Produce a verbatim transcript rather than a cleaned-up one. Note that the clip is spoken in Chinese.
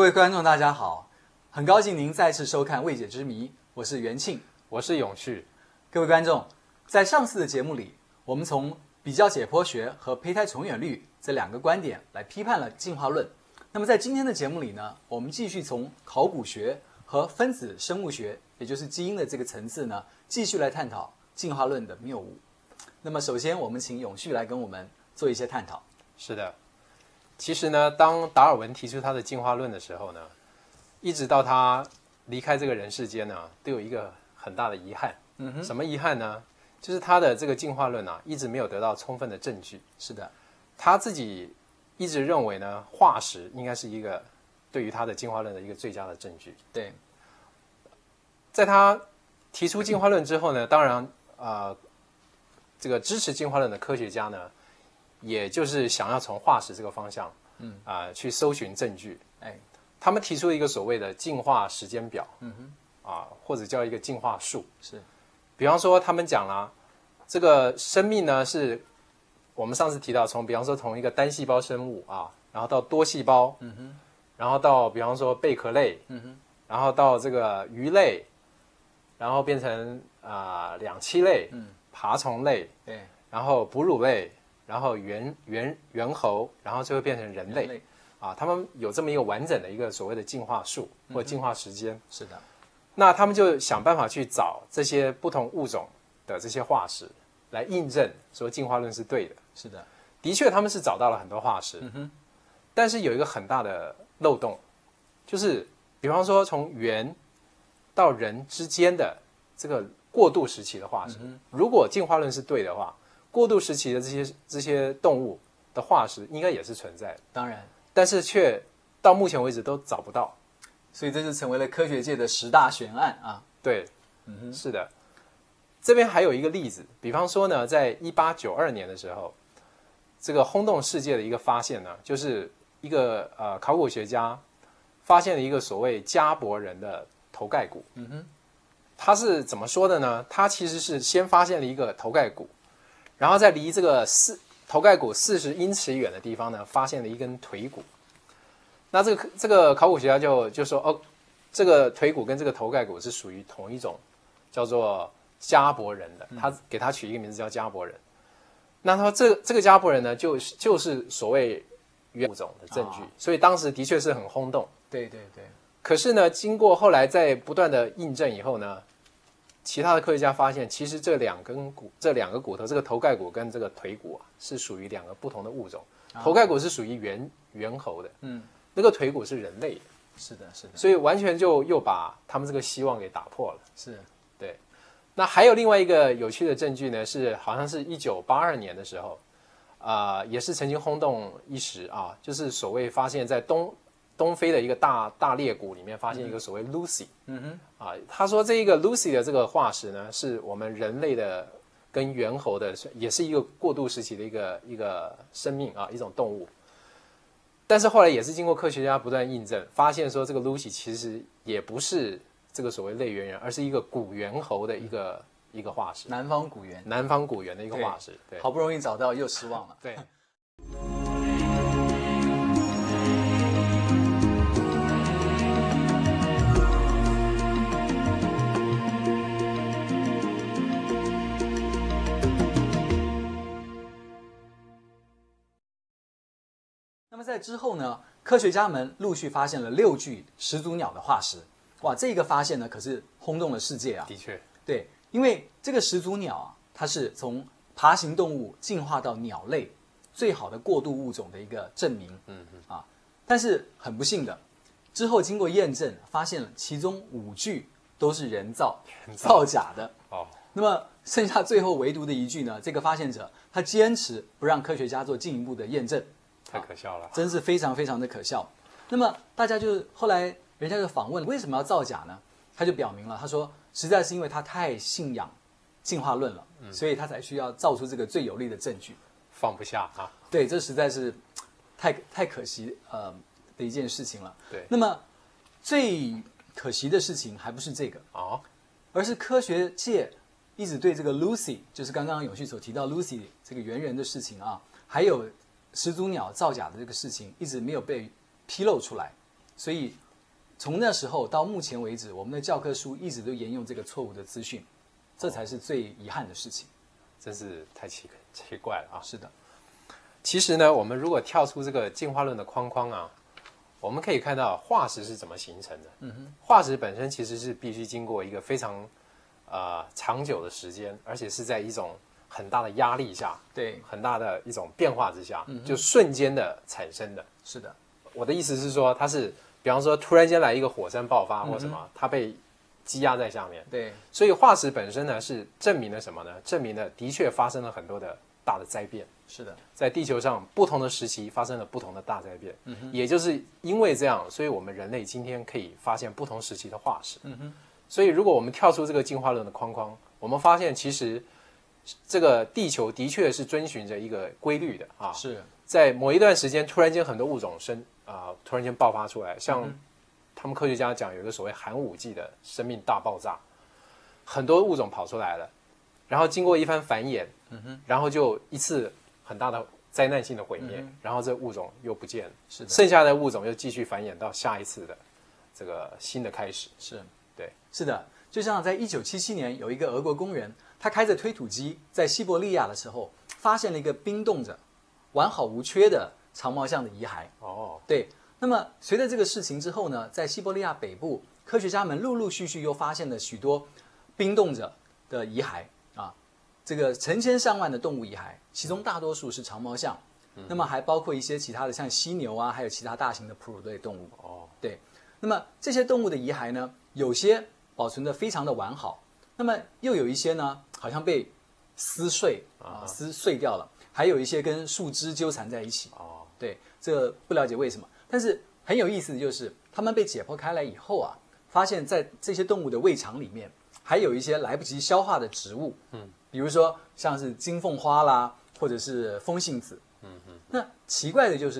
位观众大家好，很高兴您再次收看《未解之谜》，我是元庆， 我是永续。 各位观众，在上次的节目里，我们从比较解剖学和胚胎重演率这两个观点来批判了进化论。那么在今天的节目里呢，我们继续从考古学和分子生物学，也就是基因的这个层次呢，继续来探讨进化论的谬误。那么首先我们请永续来跟我们做一些探讨。 是的，其实呢，当达尔文提出他的进化论的时候呢，一直到他离开这个人世间呢，都有一个很大的遗憾。嗯哼，什么遗憾呢？就是他的这个进化论啊，一直没有得到充分的证据。 是的， 他自己一直认为呢，化石应该是一个对于他的进化论的一个最佳的证据。 对， 在他提出进化论之后呢，当然呃，这个支持进化论的科学家呢，也就是想要从化石这个方向，嗯啊、呃，去搜寻证据。哎，他们提出了一个所谓的进化时间表，嗯哼，啊，或者叫一个进化树。 是， 比方说他们讲了，这个生命呢是我们上次提到从，比方说从一个单细胞生物啊，然后到多细胞，嗯哼，然后到比方说贝壳类，嗯哼，然后到这个鱼类，然后变成啊、呃、两栖类，嗯，爬虫类， 对， 然后哺乳类。然后猿猿猿猴，然后最后变成人类，人类啊，他们有这么一个完整的一个所谓的进化树或进化时间。 嗯、是的， 那他们就想办法去找这些不同物种的这些化石，来印证说进化论是对的。 是的， 的确他们是找到了很多化石，嗯哼，但是有一个很大的漏洞，就是比方说从猿到人之间的这个过渡时期的化石，嗯、如果进化论是对的话。过渡时期的这些这些动物的化石应该也是存在的， 当然， 但是却到目前为止都找不到， 所以这就成为了科学界的十大悬案啊。 对，嗯哼，是的。这边还有一个例子，比方说呢，在一八九二年的时候，这个轰动世界的一个发现呢，就是一个呃考古学家发现了一个所谓加伯人的头盖骨。嗯哼，他是怎么说的呢？他其实是先发现了一个头盖骨。然后在离这个四头盖骨四十英尺远的地方呢，发现了一根腿骨。那这个这个考古学家就就说，哦，这个腿骨跟这个头盖骨是属于同一种，叫做加伯人的。他给他取一个名字叫加伯人。那他说这这个加伯人呢，就就是所谓原物种的证据，所以当时的确是很轰动。 对对对。 可是呢，经过后来在不断的印证以后呢。其他的科学家发现，其实这两根骨、这两个骨头，这个头盖骨跟这个腿骨啊，是属于两个不同的物种。啊、头盖骨是属于猿猿猴的，嗯，那个腿骨是人类的。 是的，是的。 所以完全就又把他们这个希望给打破了。 是， 对。那还有另外一个有趣的证据呢，是好像是一九八二年的时候，啊、呃，也是曾经轰动一时啊，就是所谓发现在东。东非的一个大大裂谷里面发现一个所谓 Lucy， 嗯哼，啊，他说这一个 Lucy 的这个化石呢，是我们人类的跟猿猴的，也是一个过渡时期的一个一个生命啊，一种动物。但是后来也是经过科学家不断印证，发现说这个 Lucy 其实也不是这个所谓类猿人，而是一个古猿猴的一个、嗯、一个化石， 南方古猿， 南方古猿的一个化石。对， 好不容易找到，又失望了。 对。 那么在之后呢，科学家们陆续发现了六具始祖鸟的化石。哇，这个发现呢可是轰动了世界啊！ 的确， 对，因为这个始祖鸟啊，它是从爬行动物进化到鸟类最好的过渡物种的一个证明。嗯嗯啊，但是很不幸的，之后经过验证，发现了其中五具都是人造造假的。哦，那么剩下最后唯独的一具呢，这个发现者他坚持不让科学家做进一步的验证。 太可笑了， 真是非常非常的可笑。那么大家就后来人家就访问为什么要造假呢？他就表明了，他说实在是因为他太信仰进化论了，嗯、所以他才需要造出这个最有力的证据， 放不下啊。 对，这实在是太太可惜呃的一件事情了。 对， 那么最可惜的事情还不是这个哦， 而是科学界一直对这个 Lucy， 就是刚刚永续所提到 Lucy 这个猿人的事情啊，还有始祖鸟造假的这个事情一直没有被披露出来。 所以从那时候到目前为止，我们的教科书一直都沿用这个错误的资讯，这才是最遗憾的事情。 真是太奇奇怪了啊！ 是的， 其实呢，我们如果跳出这个进化论的框框啊，我们可以看到化石是怎么形成的。嗯哼，化石本身其实是必须经过一个非常呃长久的时间，而且是在一种很大的压力下， 对， 很大的一种变化之下，嗯、就瞬间的产生的。 是的， 我的意思是说，它是比方说突然间来一个火山爆发或什么，嗯、它被积压在下面。 对， 所以化石本身呢是证明了什么呢？证明了的确发生了很多的大的灾变。 是的， 在地球上不同的时期发生了不同的大灾变。嗯、也就是因为这样，所以我们人类今天可以发现不同时期的化石。嗯哼，所以如果我们跳出这个进化论的框框，我们发现其实这个地球的确是遵循着一个规律的啊。 是在某一段时间，突然间很多物种生啊、呃，突然间爆发出来，像。嗯他们科学家讲有一个所谓寒武纪的生命大爆炸，很多物种跑出来了，然后经过一番繁衍，嗯哼，然后就一次很大的灾难性的毁灭，嗯、然后这物种又不见了， 是的， 剩下的物种又继续繁衍到下一次的这个新的开始。 是， 对， 是的，就像在一九七七年，有一个俄国工人，他开着推土机在西伯利亚的时候，发现了一个冰冻着、完好无缺的长毛象的遗骸。 哦， 对。那么，随着这个事情之后呢，在西伯利亚北部，科学家们陆陆续续又发现了许多冰冻着的遗骸啊，这个成千上万的动物遗骸，其中大多数是长毛象，嗯、那么还包括一些其他的像犀牛啊，还有其他大型的哺乳类动物。 哦， 对。那么这些动物的遗骸呢，有些保存得非常的完好，那么又有一些呢，好像被撕碎啊，撕碎掉了，还有一些跟树枝纠缠在一起。 哦， 对，这个不了解为什么。但是很有意思的就是，它们被解剖开来以后啊，发现在这些动物的胃肠里面，还有一些来不及消化的植物，嗯，比如说像是金凤花啦，或者是风信子，嗯嗯。那奇怪的就是。